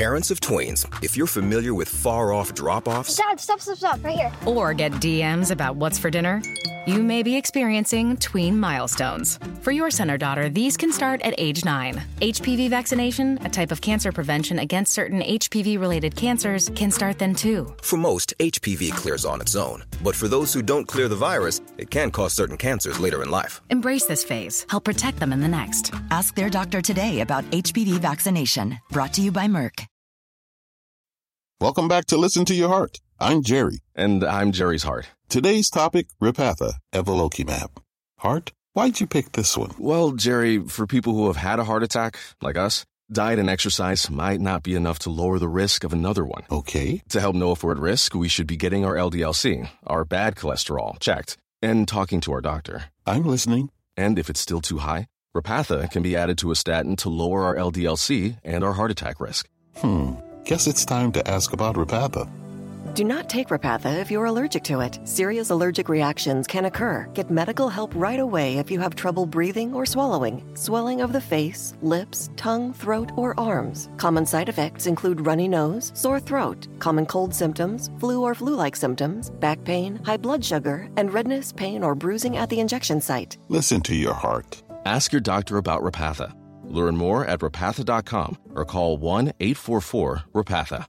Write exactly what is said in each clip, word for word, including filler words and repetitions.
Parents of tweens, if you're familiar with far-off drop-offs... Dad, stop, stop, stop, right here. Or get D Ms about what's for dinner, you may be experiencing tween milestones. For your son or daughter, these can start at age nine. H P V vaccination, a type of cancer prevention against certain H P V-related cancers, can start then too. For most, H P V clears on its own. But for those who don't clear the virus, it can cause certain cancers later in life. Embrace this phase. Help protect them in the next. Ask their doctor today about H P V vaccination. Brought to you by Merck. Welcome back to Listen to Your Heart. I'm Jerry. And I'm Jerry's heart. Today's topic, Repatha, evolocumab. Heart? Why'd you pick this one? Well, Jerry, for people who have had a heart attack, like us, diet and exercise might not be enough to lower the risk of another one. Okay. To help know if we're at risk, we should be getting our L D L C, our bad cholesterol, checked, and talking to our doctor. I'm listening. And if it's still too high, Repatha can be added to a statin to lower our L D L C and our heart attack risk. Hmm. Guess it's time to ask about Repatha. Do not take Repatha if you're allergic to it. Serious allergic reactions can occur. Get medical help right away if you have trouble breathing or swallowing, swelling of the face, lips, tongue, throat, or arms. Common side effects include runny nose, sore throat, common cold symptoms, flu or flu-like symptoms, back pain, high blood sugar, and redness, pain, or bruising at the injection site. Listen to your heart. Ask your doctor about Repatha. Learn more at repatha dot com or call one eight four four repatha.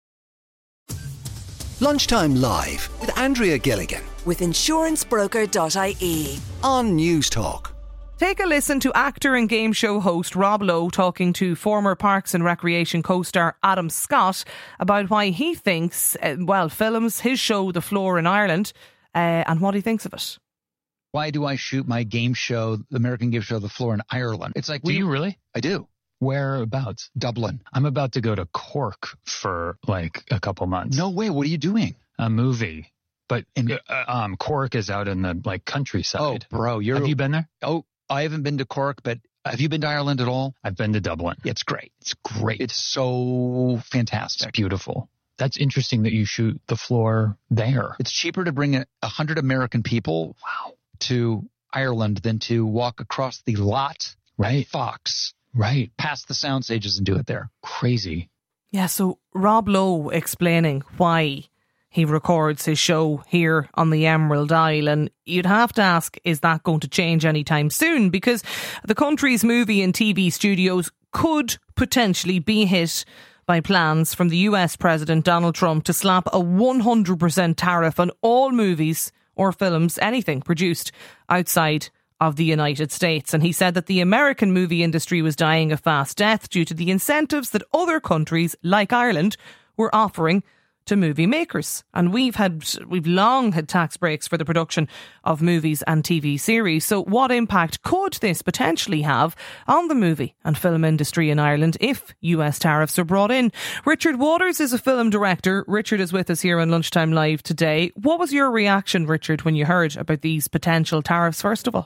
Lunchtime Live with Andrea Gilligan with insurance broker dot I E on News Talk. Take a listen to actor and game show host Rob Lowe talking to former Parks and Recreation co-star Adam Scott about why he thinks, uh, well, films his show The Floor in Ireland uh, and what he thinks of it. Why do I shoot my game show, the American game show, The Floor in Ireland? It's like, do you really? I do. Whereabouts? Dublin. I'm about to go to Cork for like a couple months. No way. What are you doing? A movie. But in, uh, um, Cork is out in the like countryside. Oh, bro, you're. Have you been there? Oh, I haven't been to Cork, but have you been to Ireland at all? I've been to Dublin. It's great. It's great. It's so fantastic. It's beautiful. That's interesting that you shoot The Floor there. It's cheaper to bring a, a hundred American people wow. to Ireland than to walk across the lot right. at Fox. Right. Past the sound stages and do it there. Crazy. Yeah, so Rob Lowe explaining why he records his show here on the Emerald Isle, and you'd have to ask, is that going to change anytime soon? Because the country's movie and T V studios could potentially be hit by plans from the U S President Donald Trump to slap a one hundred percent tariff on all movies or films, anything produced outside of the United States. And he said that the American movie industry was dying a fast death due to the incentives that other countries, like Ireland, were offering to movie makers. And we've had, we've long had tax breaks for the production of movies and T V series. So what impact could this potentially have on the movie and film industry in Ireland if U S tariffs are brought in? Richard Waters is a film director. Richard is with us here on Lunchtime Live today. What was your reaction, Richard, when you heard about these potential tariffs, first of all?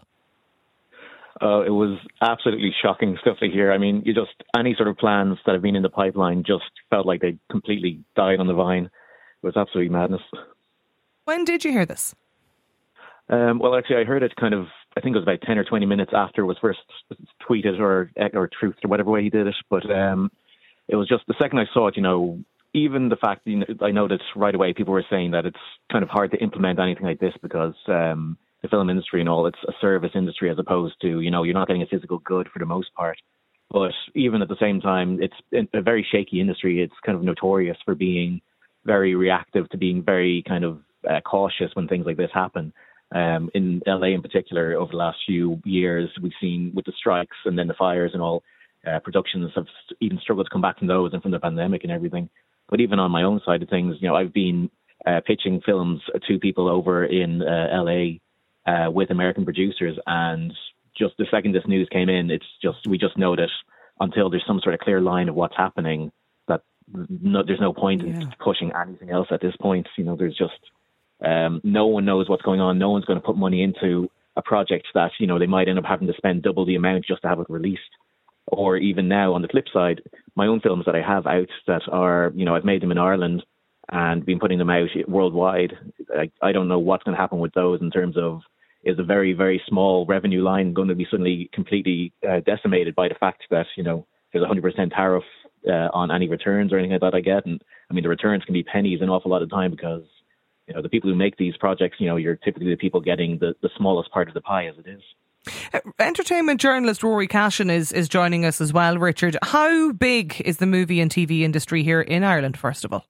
Uh, it was absolutely shocking stuff to hear. I mean, you just, any sort of plans that have been in the pipeline just felt like they completely died on the vine. It was absolutely madness. When did you hear this? Um, well, actually, I heard it kind of, I think it was about ten or twenty minutes after it was first tweeted or or truthed or whatever way he did it. But um, it was just the second I saw it, you know, even the fact, you know, I noticed right away people were saying that it's kind of hard to implement anything like this because um, the film industry and all, it's a service industry as opposed to, you know, you're not getting a physical good for the most part. But even at the same time, it's a very shaky industry. It's kind of notorious for being very reactive, to being very kind of uh, cautious when things like this happen. Um, in L A in particular, over the last few years, we've seen with the strikes and then the fires and all, uh, productions have even struggled to come back from those and from the pandemic and everything. But even on my own side of things, you know, I've been uh, pitching films to people over in uh, L A uh, with American producers, and just the second this news came in, it's just we just know that until there's some sort of clear line of what's happening, that no, there's no point yeah. in pushing anything else at this point. You know, there's just um, no one knows what's going on. No one's going to put money into a project that, you know, they might end up having to spend double the amount just to have it released. Or even now, on the flip side, my own films that I have out that are, you know, I've made them in Ireland and been putting them out worldwide. I, I don't know what's going to happen with those in terms of, is a very, very small revenue line going to be suddenly completely uh, decimated by the fact that, you know, there's a one hundred percent tariff uh, on any returns or anything like that I get. And I mean, the returns can be pennies an awful lot of time because, you know, the people who make these projects, you know, you're typically the people getting the, the smallest part of the pie as it is. Uh, entertainment journalist Rory Cashin is, is joining us as well, Richard. How big is the movie and T V industry here in Ireland, first of all?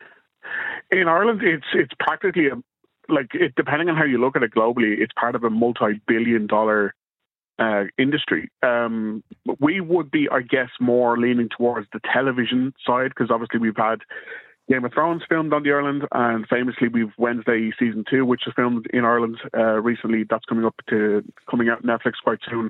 In Ireland, it's it's practically, a, like, it, depending on how you look at it globally, it's part of a multi-billion dollar uh, industry. Um, we would be, I guess, more leaning towards the television side, because obviously we've had Game of Thrones filmed on the island, and famously we've Wednesday season two, which is filmed in Ireland uh, recently. That's coming up to coming out on Netflix quite soon.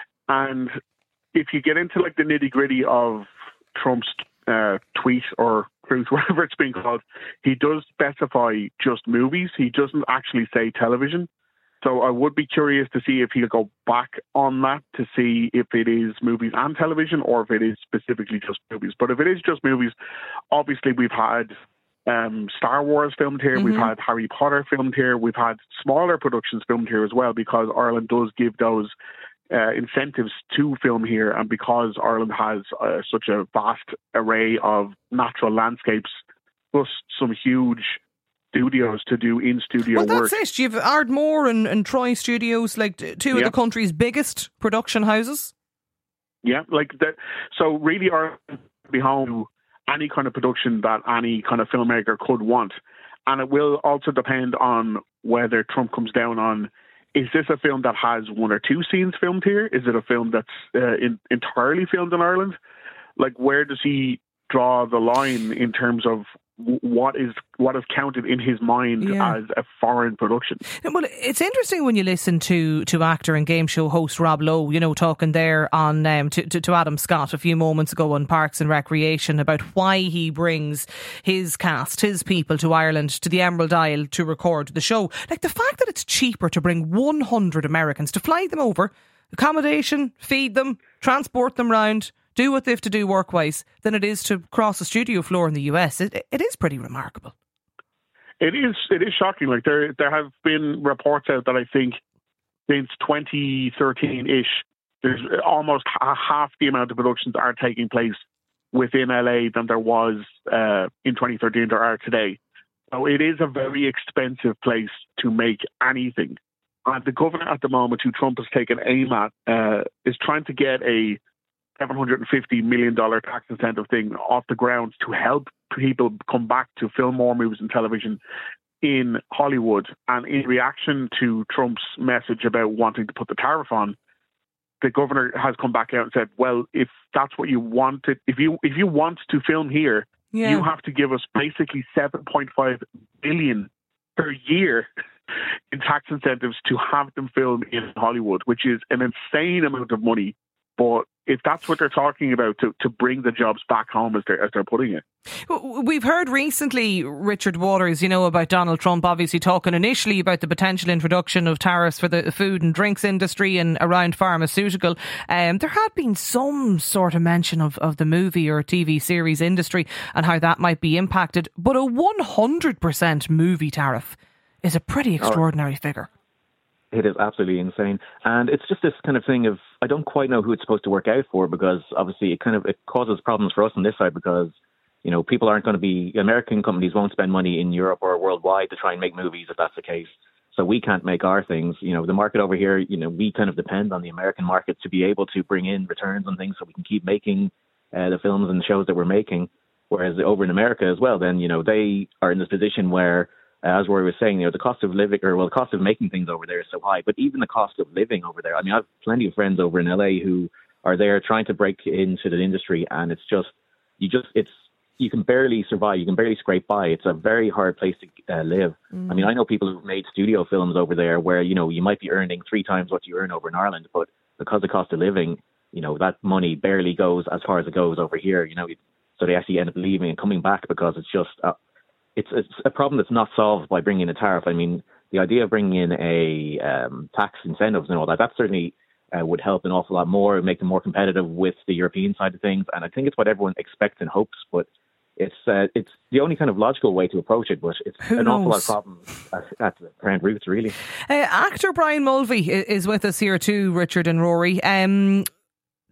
And if you get into like the nitty gritty of Trump's uh, tweet or truth, whatever it's being called, he does specify just movies. He doesn't actually say television. So I would be curious to see if he'll go back on that to see if it is movies and television or if it is specifically just movies. But if it is just movies, obviously we've had um, Star Wars filmed here, mm-hmm. we've had Harry Potter filmed here, we've had smaller productions filmed here as well, because Ireland does give those uh, incentives to film here, and because Ireland has uh, such a vast array of natural landscapes, plus some huge studios to do in-studio well, work. Well, that's it. You've Ardmore and, and Troy Studios, like two yeah. of the country's biggest production houses. Yeah, like that. So really are behind any kind of production that any kind of filmmaker could want. And it will also depend on whether Trump comes down on, is this a film that has one or two scenes filmed here? Is it a film that's uh, in, entirely filmed in Ireland? Like, where does he draw the line in terms of what is what is counted in his mind yeah. as a foreign production? Well, it's interesting when you listen to, to actor and game show host Rob Lowe, you know, talking there on um, to, to, to Adam Scott a few moments ago on Parks and Recreation about why he brings his cast, his people to Ireland, to the Emerald Isle to record the show. Like the fact that it's cheaper to bring one hundred Americans, to fly them over, accommodation, feed them, transport them round, do what they have to do work-wise, than it is to cross a studio floor in the U S. It, it is pretty remarkable. It is. It is shocking. Like there, there have been reports out that I think since twenty thirteen-ish, there's almost half the amount of productions are taking place within L A than there was uh, in twenty thirteen there are today. So it is a very expensive place to make anything. And the governor at the moment, who Trump has taken aim at, uh, is trying to get a seven hundred fifty million dollars tax incentive thing off the ground to help people come back to film more movies and television in Hollywood. And in reaction to Trump's message about wanting to put the tariff on, the governor has come back out and said, well, if that's what you wanted, if you if you want to film here, yeah. you have to give us basically seven point five billion per year in tax incentives to have them film in Hollywood, which is an insane amount of money. But if that's what they're talking about, to, to bring the jobs back home as they're, as they're putting it. We've heard recently, Richard Waters, you know, about Donald Trump obviously talking initially about the potential introduction of tariffs for the food and drinks industry and around pharmaceutical. Um, there had been some sort of mention of, of the movie or T V series industry and how that might be impacted. But a one hundred percent movie tariff is a pretty extraordinary oh. figure. It is absolutely insane. And it's just this kind of thing of, I don't quite know who it's supposed to work out for, because obviously it kind of, it causes problems for us on this side, because, you know, people aren't going to be, American companies won't spend money in Europe or worldwide to try and make movies if that's the case. So we can't make our things. You know, the market over here, you know, we kind of depend on the American market to be able to bring in returns on things so we can keep making uh, the films and the shows that we're making. Whereas over in America as well, then, you know, they are in this position where, Uh, as Rory was saying, you know, the cost of living, or well, the cost of making things over there is so high, but even the cost of living over there. I mean, I have plenty of friends over in L A who are there trying to break into the industry, and it's just, you just, it's, you can barely survive, you can barely scrape by. It's a very hard place to uh, live. Mm. I mean, I know people who've made studio films over there where, you know, you might be earning three times what you earn over in Ireland, but because of the cost of living, you know, that money barely goes as far as it goes over here, you know, so they actually end up leaving and coming back because it's just, uh, It's it's a problem that's not solved by bringing in a tariff. I mean, the idea of bringing in a um, tax incentives and all that, that certainly uh, would help an awful lot more, make them more competitive with the European side of things. And I think it's what everyone expects and hopes, but it's uh, it's the only kind of logical way to approach it, but it's Who an knows? awful lot of problems at, at the current roots, really. Uh, actor Brian Mulvey is with us here too, Richard and Rory. Um,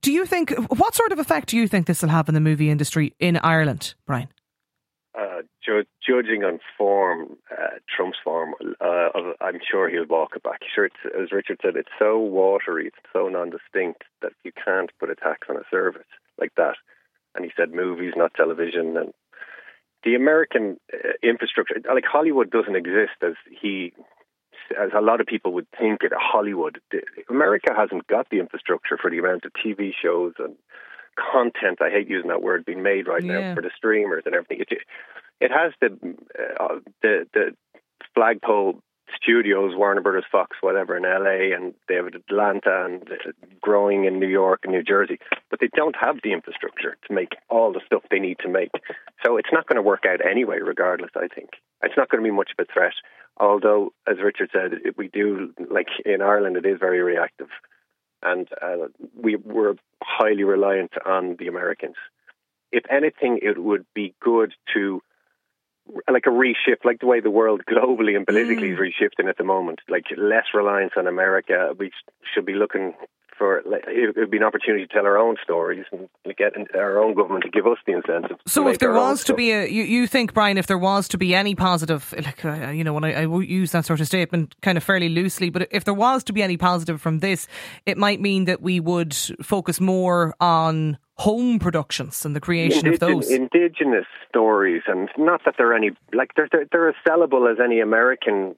Do you think, what sort of effect do you think this will have in the movie industry in Ireland, Brian? Uh, ju- judging on form, uh, Trump's form, uh, I'm sure he'll walk it back. Sure, it's, as Richard said, it's so watery, it's so non-distinct that you can't put a tax on a service like that. And he said movies, not television. And the American uh, infrastructure, like Hollywood doesn't exist as he, as a lot of people would think it, Hollywood. America hasn't got the infrastructure for the amount of T V shows and content, I hate using that word, being made right yeah. now for the streamers and everything. It, it has the, uh, the the flagpole studios, Warner Brothers, Fox, whatever, in L A, and they have Atlanta and uh, growing in New York and New Jersey, but they don't have the infrastructure to make all the stuff they need to make. So it's not going to work out anyway, regardless, I think. It's not going to be much of a threat, although, as Richard said, it, we do, like in Ireland, it is very reactive. And uh, we were highly reliant on the Americans. If anything, it would be good to, like a reshift, like the way the world globally and politically mm. is reshifting at the moment, like less reliance on America. We should be looking for, like, it would be an opportunity to tell our own stories and get our own government to give us the incentive. So if there was to be a, you, you think, Brian, if there was to be any positive, like, uh, you know, when I, I use that sort of statement kind of fairly loosely, but if there was to be any positive from this, it might mean that we would focus more on home productions and the creation Indig- of those. Indigenous stories, and not that they're any, like, they're, they're, they're as sellable as any American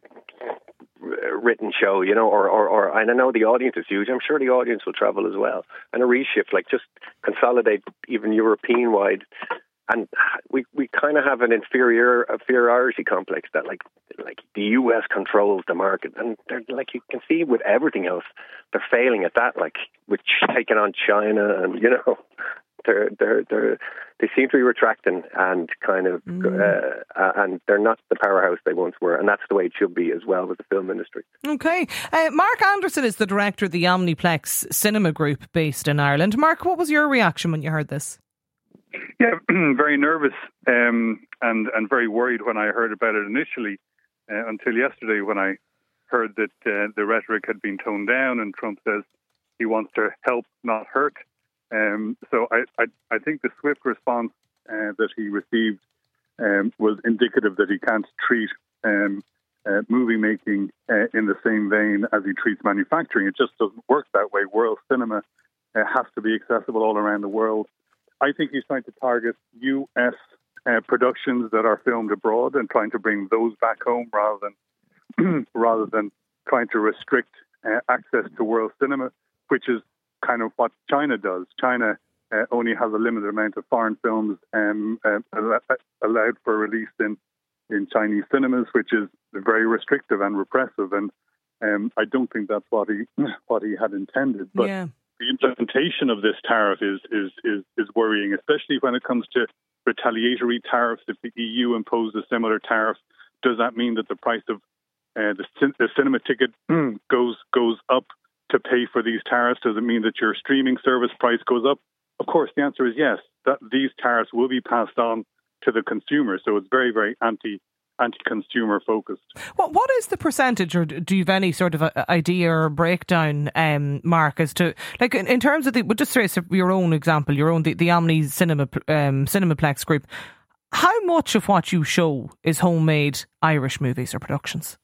written show, you know, or, or, or, and I know the audience is huge. I'm sure the audience will travel as well. And a reshift, like just consolidate even European wide. And we, we kind of have an inferior inferiority complex that like like the U S controls the market, and they're like, you can see with everything else, they're failing at that. Like with taking on China, and you know, they're they're they're they seem to be retracting and kind of mm. uh, and they're not the powerhouse they once were, and that's the way it should be as well with the film industry. Okay, uh, Mark Anderson is the director of the Omniplex Cinema Group based in Ireland. Mark, what was your reaction when you heard this? Yeah, very nervous um, and and very worried when I heard about it initially, uh, until yesterday when I heard that uh, the rhetoric had been toned down and Trump says he wants to help, not hurt. Um, so I, I I think the swift response uh, that he received um, was indicative that he can't treat um, uh, movie making uh, in the same vein as he treats manufacturing. It just doesn't work that way. World cinema uh, has to be accessible all around the world. I think he's trying to target U S uh, productions that are filmed abroad and trying to bring those back home rather than rather than trying to restrict uh, access to world cinema, which is kind of what China does. China uh, only has a limited amount of foreign films um, uh, allowed for release in, in Chinese cinemas, which is very restrictive and repressive. And um, I don't think that's what he what he had intended. But yeah. The implementation of this tariff is, is is is worrying, especially when it comes to retaliatory tariffs. If the E U imposed a similar tariff, does that mean that the price of uh, the, the cinema ticket goes goes up to pay for these tariffs? Does it mean that your streaming service price goes up? Of course, the answer is yes. That these tariffs will be passed on to the consumer. So it's very, very anti anti-consumer focused. What what is the percentage, or do you have any sort of a idea or breakdown, um, Mark, as to, like, in, in terms of the, well, just trace your own example, your own the, the Omni Cinema um, Cinemaplex Group. How much of what you show is homemade Irish movies or productions?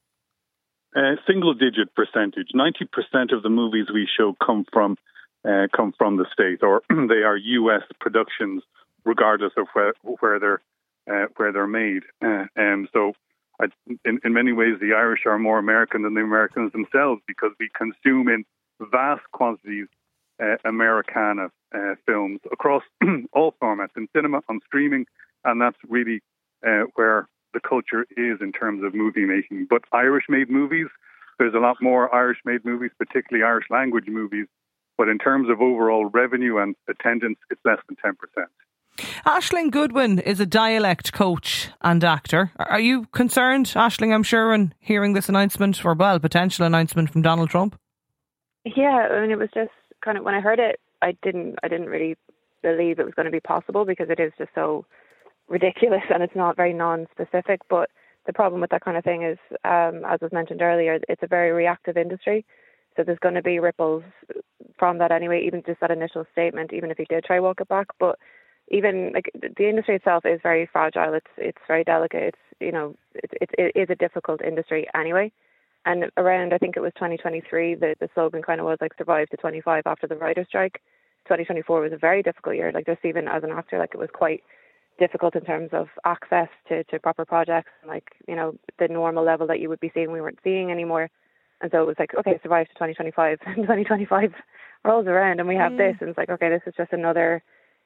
Uh, single digit percentage. Ninety percent of the movies we show come from uh, come from the States, or they are U S productions, regardless of where where they're uh, where they're made. Uh, and so, I, in in many ways, the Irish are more American than the Americans themselves, because we consume in vast quantities uh, Americana uh, films across all formats, in cinema, on streaming, and that's really uh, where the culture is in terms of movie making. But Irish-made movies, there's a lot more Irish-made movies, particularly Irish-language movies. But in terms of overall revenue and attendance, it's less than ten percent. Aisling Goodwin is a dialect coach and actor. Are you concerned, Aisling, I'm sure, in hearing this announcement, or, well, potential announcement from Donald Trump? Yeah, I mean, it was just kind of, when I heard it, I didn't, I didn't really believe it was going to be possible, because it is just so ridiculous and it's not very non-specific. But the problem with that kind of thing is, um, as was mentioned earlier, it's a very reactive industry. So there's going to be ripples from that anyway, even just that initial statement, even if he did try walk it back. But even like the industry itself is very fragile. It's it's very delicate. It's, you know, it, it, it is a difficult industry anyway. And around, I think it was twenty twenty-three, the, the slogan kind of was like survive to twenty-five after the writer's strike. twenty twenty-four was a very difficult year. Like just even as an actor, like it was quite difficult in terms of access to, to proper projects. Like, you know, the normal level that you would be seeing, we weren't seeing anymore. And so it was like, okay, survive to twenty twenty-five. And twenty twenty-five rolls around and we have mm. this. And it's like, okay, this is just another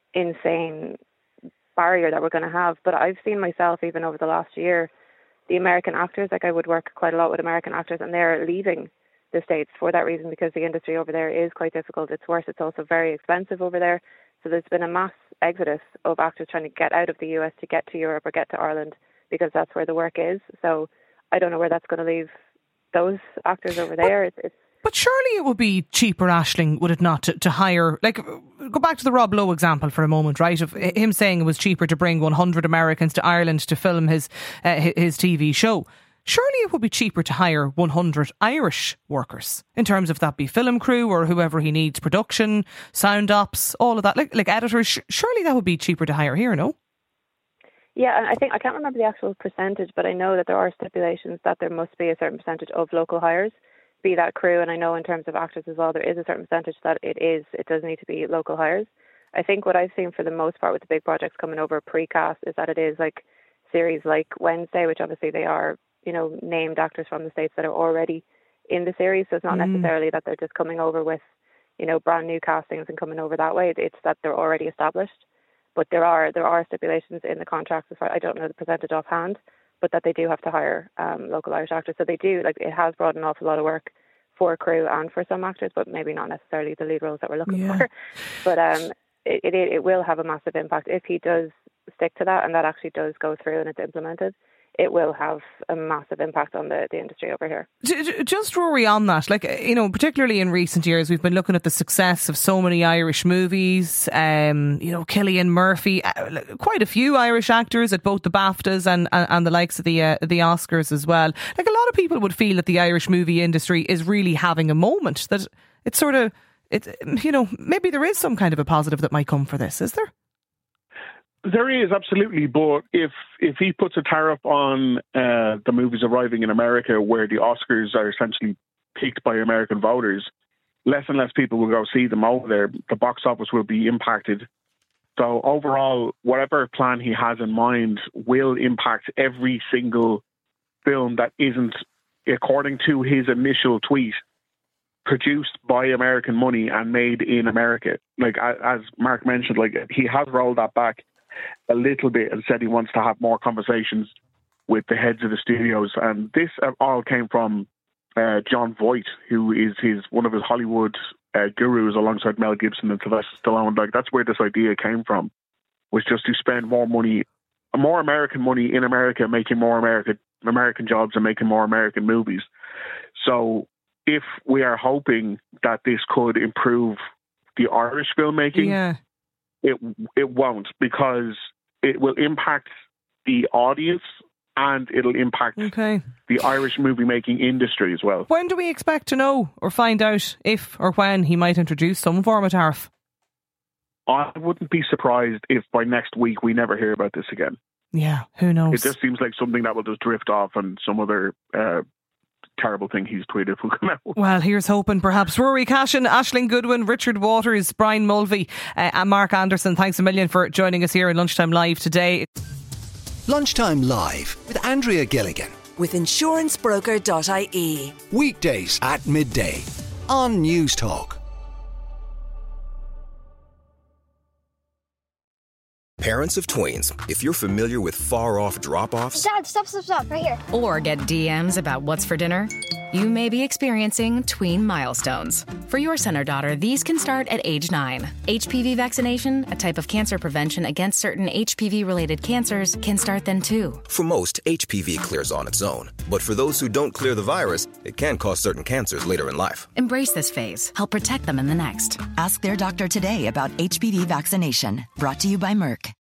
insane barrier that we're going to have. But I've seen myself, even over the last year, the American actors, like I would work quite a lot with American actors, and they're leaving the States for that reason, because the industry over there is quite difficult. It's worse. It's also very expensive over there. So there's been a mass exodus of actors trying to get out of the U S to get to Europe or get to Ireland, because that's where the work is. So I don't know where that's going to leave those actors over there. It's, it's But surely it would be cheaper, Aisling, would it not, to, to hire, like, go back to the Rob Lowe example for a moment, right? Of him saying it was cheaper to bring one hundred Americans to Ireland to film his uh, his T V show. Surely it would be cheaper to hire one hundred Irish workers, in terms of that be film crew or whoever he needs, production, sound ops, all of that, like, like editors. Surely that would be cheaper to hire here, no? Yeah, and I think, I can't remember the actual percentage, but I know that there are stipulations that there must be a certain percentage of local hires, be that crew, and I know in terms of actors as well, there is a certain percentage that it is, it does need to be local hires. I think what I've seen for the most part with the big projects coming over pre-cast is that it is like series like Wednesday, which obviously they are, you know, named actors from the States that are already in the series. So it's not mm. necessarily that they're just coming over with, you know, brand new castings and coming over that way. It's that they're already established. But there are there are stipulations in the contracts, as far, I don't know the percentage offhand, but that they do have to hire um, local Irish actors. So they do, like, it has brought an awful lot of work for crew and for some actors, but maybe not necessarily the lead roles that we're looking yeah. for. But um, it, it it will have a massive impact if he does stick to that, and that actually does go through and it's implemented. It will have a massive impact on the, the industry over here. Just Rory, on that, like, you know, particularly in recent years, we've been looking at the success of so many Irish movies. Um, you know, Cillian Murphy, quite a few Irish actors at both the BAFTAs and, and, and the likes of the uh, the Oscars as well. Like, a lot of people would feel that the Irish movie industry is really having a moment. That it's sort of, it, you know, maybe there is some kind of a positive that might come for this. Is there? There is, absolutely, but if if he puts a tariff on uh, the movies arriving in America, where the Oscars are essentially picked by American voters, less and less people will go see them over there. The box office will be impacted. So overall, whatever plan he has in mind will impact every single film that isn't, according to his initial tweet, produced by American money and made in America. Like, as Mark mentioned, like, he has rolled that back a little bit and said he wants to have more conversations with the heads of the studios. And this all came from uh, John Voight, who is his one of his Hollywood uh, gurus alongside Mel Gibson and Sylvester Stallone. Like, that's where this idea came from, was just to spend more money, more American money in America, making more American American jobs and making more American movies. So if we are hoping that this could improve the Irish filmmaking, yeah. It it won't, because it will impact the audience and it'll impact okay. the Irish movie making industry as well. When do we expect to know or find out if or when he might introduce some form of tariff? I wouldn't be surprised if by next week we never hear about this again. Yeah, who knows? It just seems like something that will just drift off and some other uh, terrible thing he's tweeted will come out. Well, here's hoping. Perhaps. Rory Cashin, Aisling Goodwin, Richard Waters, Brian Mulvey uh, and Mark Anderson, thanks a million for joining us here in Lunchtime Live today. Lunchtime Live with Andrea Gilligan with insurance broker dot I E. Weekdays at midday on News Talk. Parents of tweens, if you're familiar with far-off drop-offs... Dad, stop, stop, stop, right here. Or get D Ms about what's for dinner, you may be experiencing tween milestones. For your son or daughter, these can start at age nine. H P V vaccination, a type of cancer prevention against certain H P V-related cancers, can start then too. For most, H P V clears on its own. But for those who don't clear the virus, it can cause certain cancers later in life. Embrace this phase. Help protect them in the next. Ask their doctor today about H P V vaccination. Brought to you by Merck.